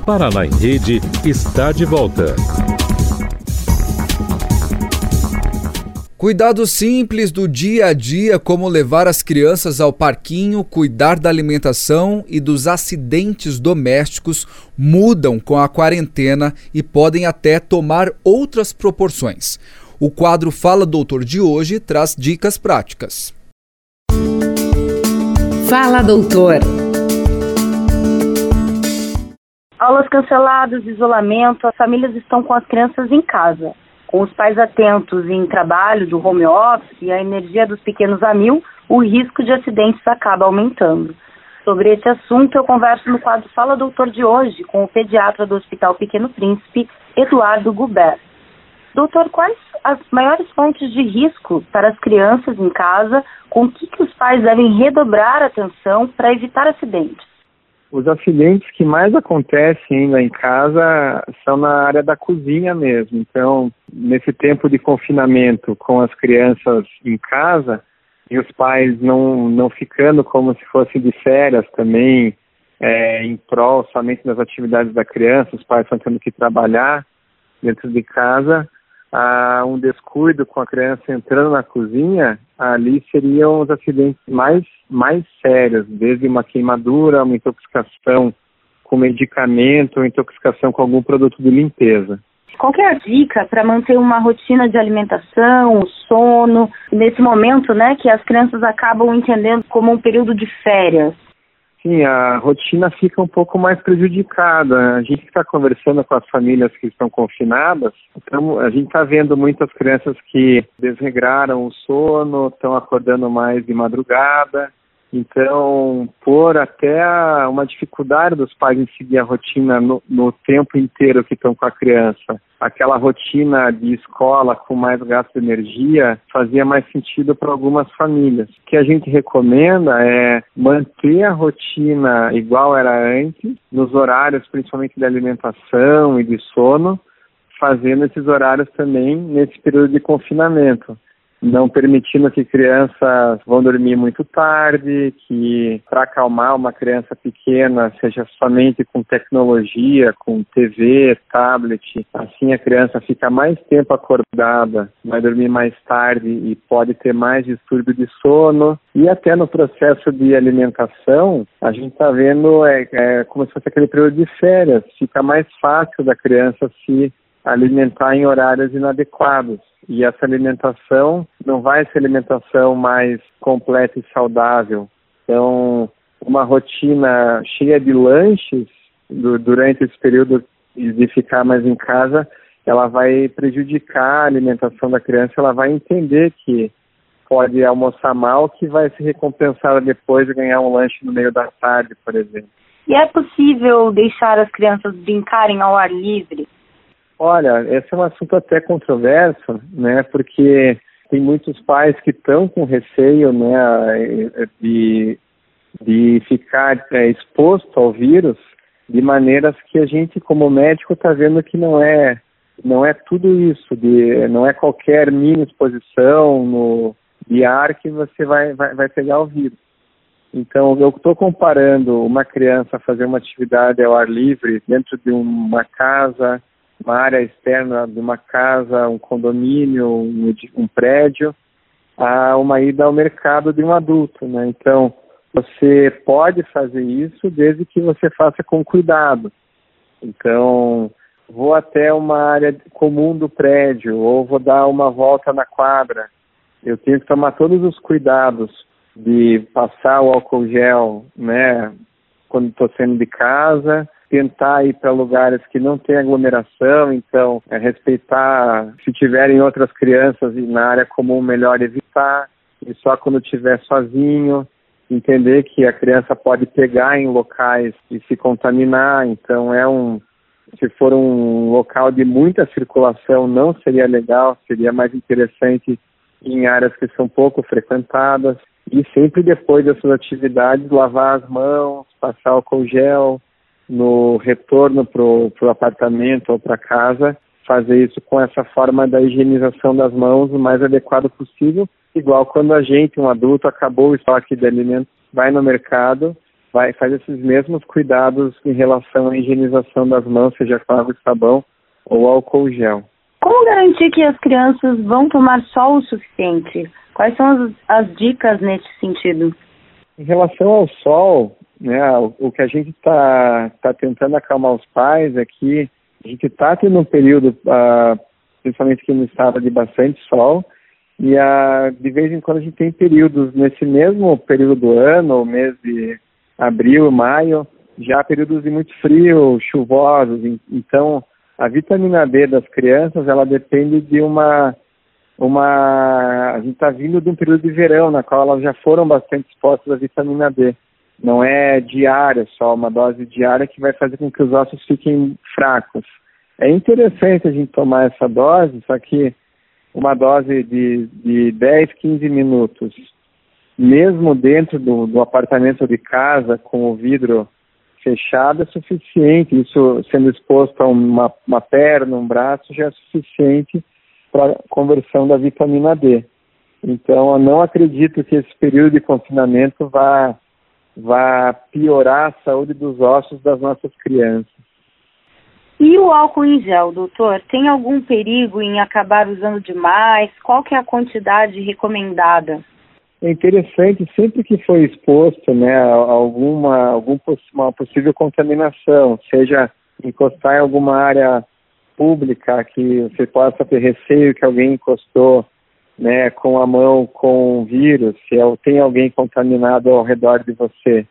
Paraná em Rede está de volta. Cuidados simples do dia a dia, como levar as crianças ao parquinho, cuidar da alimentação e dos acidentes domésticos, mudam com a quarentena e podem até tomar outras proporções. O quadro Fala Doutor de hoje traz dicas práticas. Fala Doutor. Aulas canceladas, isolamento, as famílias estão com as crianças em casa. Com os pais atentos em trabalho do home office e a energia dos pequenos a mil, o risco de acidentes acaba aumentando. Sobre esse assunto, eu converso no quadro Fala Doutor de hoje com o pediatra do Hospital Pequeno Príncipe, Eduardo Gubert. Doutor, quais as maiores fontes de risco para as crianças em casa? Com o que os pais devem redobrar a atenção para evitar acidentes? Os acidentes que mais acontecem ainda em casa são na área da cozinha mesmo. Então, nesse tempo de confinamento com as crianças em casa e os pais não ficando como se fossem de férias também, em prol somente das atividades da criança, os pais estão tendo que trabalhar dentro de casa, há um descuido com a criança entrando na cozinha, ali seriam os acidentes mais sérios, desde uma queimadura, uma intoxicação com medicamento, ou intoxicação com algum produto de limpeza. Qual que é a dica para manter uma rotina de alimentação, sono, nesse momento, né, que as crianças acabam entendendo como um período de férias? Sim, a rotina fica um pouco mais prejudicada. A gente está conversando com as famílias que estão confinadas, então a gente está vendo muitas crianças que desregraram o sono, estão acordando mais de madrugada. Então, por até uma dificuldade dos pais em seguir a rotina no tempo inteiro que estão com a criança. Aquela rotina de escola com mais gasto de energia fazia mais sentido para algumas famílias. O que a gente recomenda é manter a rotina igual era antes, nos horários principalmente de alimentação e de sono, fazendo esses horários também nesse período de confinamento. Não permitindo que crianças vão dormir muito tarde, que para acalmar uma criança pequena seja somente com tecnologia, com TV, tablet. Assim a criança fica mais tempo acordada, vai dormir mais tarde e pode ter mais distúrbio de sono. E até no processo de alimentação, a gente está vendo como se fosse aquele período de férias. Fica mais fácil da criança se alimentar em horários inadequados. E essa alimentação não vai ser alimentação mais completa e saudável. Então, uma rotina cheia de lanches durante esse período de ficar mais em casa, ela vai prejudicar a alimentação da criança, ela vai entender que pode almoçar mal, que vai ser recompensada depois de ganhar um lanche no meio da tarde, por exemplo. E é possível deixar as crianças brincarem ao ar livre? Olha, esse é um assunto até controverso, né, porque tem muitos pais que estão com receio, né, de ficar exposto ao vírus de maneiras que a gente, como médico, está vendo que não é tudo isso, não é qualquer mini exposição de ar que você vai pegar o vírus. Então, eu estou comparando uma criança a fazer uma atividade ao ar livre dentro de uma casa, uma área externa de uma casa, um condomínio, um prédio, a uma ida ao mercado de um adulto, né? Então, você pode fazer isso desde que você faça com cuidado. Então, vou até uma área comum do prédio ou vou dar uma volta na quadra. Eu tenho que tomar todos os cuidados de passar o álcool gel, né, quando estou saindo de casa, tentar ir para lugares que não tem aglomeração, então respeitar, se tiverem outras crianças na área comum, melhor evitar, e só quando estiver sozinho, entender que a criança pode pegar em locais e se contaminar, então se for um local de muita circulação não seria legal, seria mais interessante em áreas que são pouco frequentadas, e sempre depois dessas atividades lavar as mãos, passar álcool gel, no retorno para o apartamento ou para casa, fazer isso com essa forma da higienização das mãos o mais adequado possível, igual quando a gente, um adulto, acabou o estoque de alimentos, vai no mercado faz esses mesmos cuidados em relação à higienização das mãos, seja com água e sabão ou álcool gel. Como garantir que as crianças vão tomar sol o suficiente? Quais são as dicas nesse sentido? Em relação ao sol, né, o que a gente está tentando acalmar os pais é que a gente está tendo um período, principalmente aqui no estado, de bastante sol, e de vez em quando a gente tem períodos, nesse mesmo período do ano, o mês de abril, maio, já períodos de muito frio, chuvosos. Então, a vitamina D das crianças, ela depende de a gente está vindo de um período de verão, na qual elas já foram bastante expostas à vitamina D. Não é diária só, uma dose diária que vai fazer com que os ossos fiquem fracos. É interessante a gente tomar essa dose, só que uma dose de 10, 15 minutos, mesmo dentro do apartamento de casa, com o vidro fechado, é suficiente. Isso sendo exposto a uma perna, um braço, já é suficiente para a conversão da vitamina D. Então, eu não acredito que esse período de confinamento vá piorar a saúde dos ossos das nossas crianças. E o álcool em gel, doutor? Tem algum perigo em acabar usando demais? Qual que é a quantidade recomendada? É interessante, sempre que foi exposto, né, a uma possível contaminação, seja encostar em alguma área pública que você possa ter receio que alguém encostou, né, com a mão com vírus, se tem alguém contaminado ao redor de você,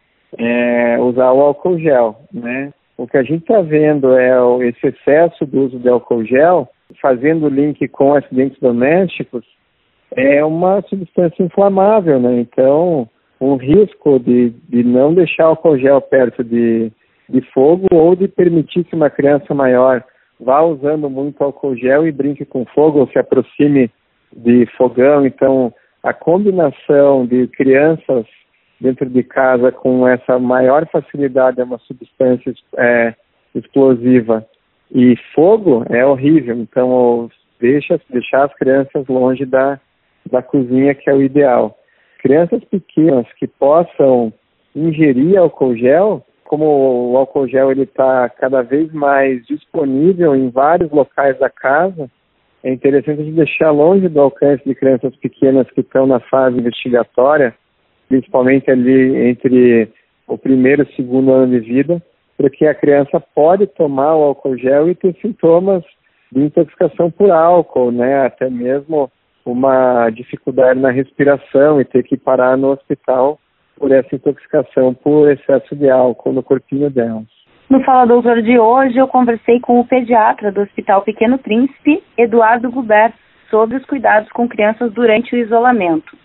usar o álcool gel, né? O que a gente está vendo é esse excesso do uso de álcool gel, fazendo link com acidentes domésticos, é uma substância inflamável, né? Então, um risco de não deixar o álcool gel perto de fogo ou de permitir que uma criança maior vá usando muito álcool gel e brinque com fogo ou se aproxime de fogão. Então, a combinação de crianças dentro de casa com essa maior facilidade a uma substância explosiva e fogo é horrível. Então, deixar as crianças longe da cozinha, que é o ideal. Crianças pequenas que possam ingerir álcool gel, como o álcool gel está cada vez mais disponível em vários locais da casa, é interessante a gente deixar longe do alcance de crianças pequenas que estão na fase investigatória, principalmente ali entre o primeiro e o segundo ano de vida, porque a criança pode tomar o álcool gel e ter sintomas de intoxicação por álcool, né? Até mesmo uma dificuldade na respiração e ter que parar no hospital por essa intoxicação por excesso de álcool no corpinho delas. No Fala Doutor de hoje, eu conversei com o pediatra do Hospital Pequeno Príncipe, Eduardo Gubert, sobre os cuidados com crianças durante o isolamento.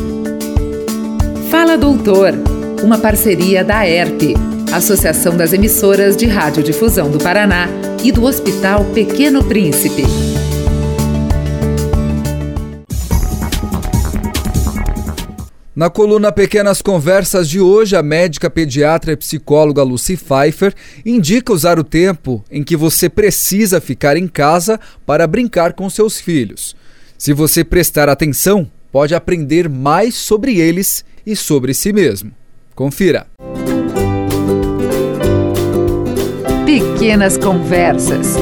Fala Doutor, uma parceria da AERP, Associação das Emissoras de Radiodifusão do Paraná, e do Hospital Pequeno Príncipe. Na coluna Pequenas Conversas de hoje, a médica pediatra e psicóloga Lucy Pfeiffer indica usar o tempo em que você precisa ficar em casa para brincar com seus filhos. Se você prestar atenção, pode aprender mais sobre eles e sobre si mesmo. Confira. Pequenas Conversas.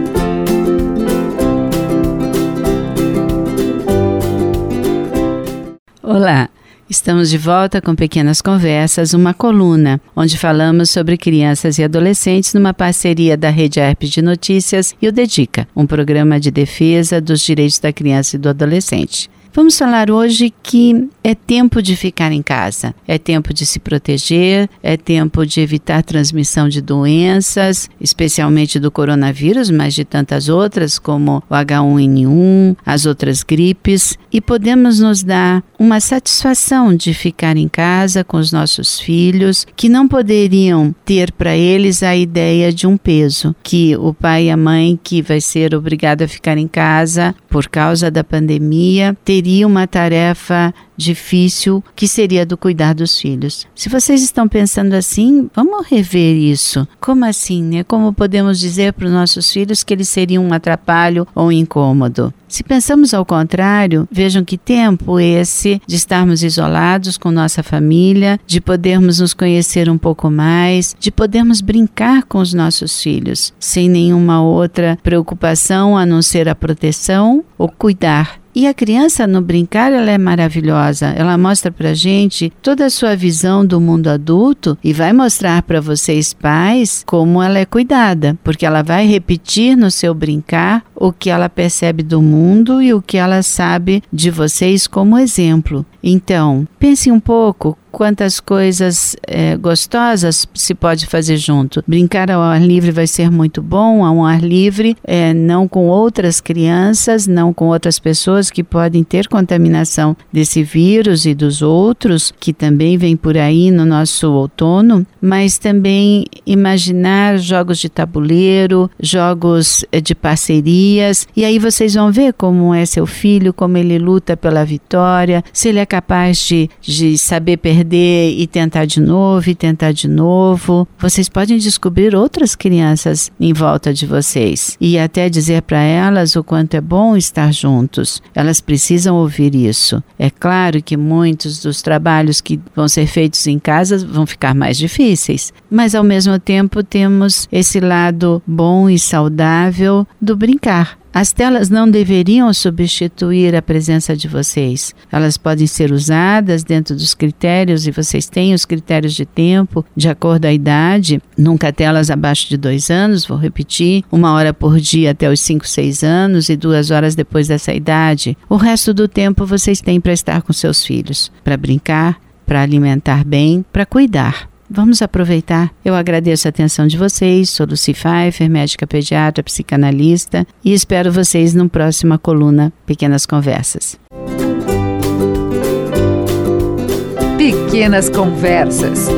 Olá, estamos de volta com Pequenas Conversas, uma coluna onde falamos sobre crianças e adolescentes numa parceria da Rede AERP de Notícias e o Dedica, um programa de defesa dos direitos da criança e do adolescente. Vamos falar hoje que é tempo de ficar em casa, é tempo de se proteger, é tempo de evitar transmissão de doenças, especialmente do coronavírus, mas de tantas outras como o H1N1, as outras gripes, e podemos nos dar uma satisfação de ficar em casa com os nossos filhos, que não poderiam ter para eles a ideia de um peso, que o pai e a mãe que vai ser obrigado a ficar em casa por causa da pandemia teriam seria uma tarefa difícil, que seria do cuidar dos filhos. Se vocês estão pensando assim, vamos rever isso. Como assim, né? Como podemos dizer para os nossos filhos que eles seriam um atrapalho ou um incômodo? Se pensamos ao contrário, vejam que tempo esse de estarmos isolados com nossa família, de podermos nos conhecer um pouco mais, de podermos brincar com os nossos filhos, sem nenhuma outra preocupação a não ser a proteção ou cuidar. E a criança no brincar, ela é maravilhosa, ela mostra pra gente toda a sua visão do mundo adulto e vai mostrar para vocês pais como ela é cuidada, porque ela vai repetir no seu brincar o que ela percebe do mundo e o que ela sabe de vocês como exemplo. Então, pense um pouco quantas coisas gostosas se pode fazer junto. Brincar ao ar livre vai ser muito bom, ao ar livre, não com outras crianças, não com outras pessoas que podem ter contaminação desse vírus e dos outros, que também vem por aí no nosso outono, mas também imaginar jogos de tabuleiro, jogos de parcerias, e aí vocês vão ver como é seu filho, como ele luta pela vitória, se ele é capaz de saber perder e tentar de novo, e tentar de novo. Vocês podem descobrir outras crianças em volta de vocês e até dizer para elas o quanto é bom estar juntos. Elas precisam ouvir isso. É claro que muitos dos trabalhos que vão ser feitos em casa vão ficar mais difíceis, mas ao mesmo tempo temos esse lado bom e saudável do brincar. As telas não deveriam substituir a presença de vocês. Elas podem ser usadas dentro dos critérios, e vocês têm os critérios de tempo, de acordo à idade. Nunca telas abaixo de 2 anos, vou repetir, 1 hora por dia até os 5, 6 anos e 2 horas depois dessa idade. O resto do tempo vocês têm para estar com seus filhos, para brincar, para alimentar bem, para cuidar. Vamos aproveitar. Eu agradeço a atenção de vocês. Sou Lucy Pfeiffer, médica pediatra, psicanalista, e espero vocês na próxima coluna Pequenas Conversas. Pequenas Conversas.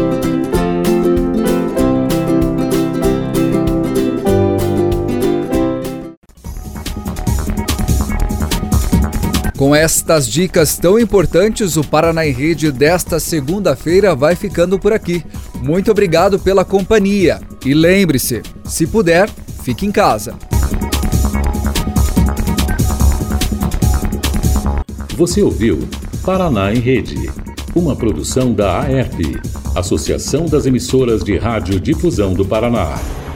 Com estas dicas tão importantes, o Paraná em Rede desta segunda-feira vai ficando por aqui. Muito obrigado pela companhia. E lembre-se, se puder, fique em casa. Você ouviu Paraná em Rede, uma produção da AERP, Associação das Emissoras de Rádio Difusão do Paraná.